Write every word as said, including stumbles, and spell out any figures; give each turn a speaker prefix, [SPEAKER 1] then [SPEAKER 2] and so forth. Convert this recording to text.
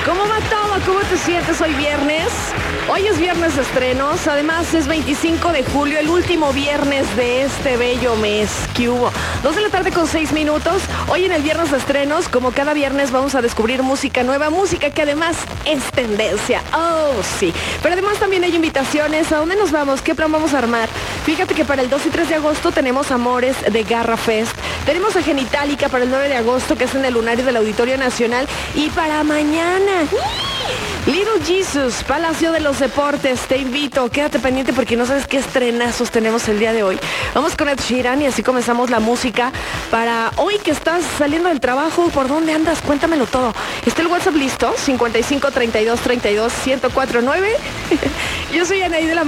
[SPEAKER 1] ¿Cómo va todo? ¿Cómo te sientes hoy viernes? Hoy es viernes de estrenos, además es veinticinco de julio, el último viernes de este bello mes. ¿Qué hubo? Dos de la tarde con seis minutos. Hoy en el viernes de estrenos, como cada viernes, vamos a descubrir música nueva, música que además es tendencia. Oh, sí. Pero además también hay invitaciones. ¿A dónde nos vamos? ¿Qué plan vamos a armar? Fíjate que para el dos y tres de agosto tenemos Amores de Garra Fest. Tenemos a Genitalica para el nueve de agosto, que es en el Lunario del Auditorio Nacional. Y para mañana, Little Jesus, Palacio de los Deportes. Te invito, quédate pendiente porque no sabes qué estrenazos tenemos el día de hoy. Vamos con Ed Sheeran y así comenzamos la música para hoy que estás saliendo del trabajo. ¿Por dónde andas? Cuéntamelo todo. ¿Está el WhatsApp listo? cincuenta y cinco, treinta y dos, treinta y dos, ciento cuatro nueve. Yo soy Anaí de la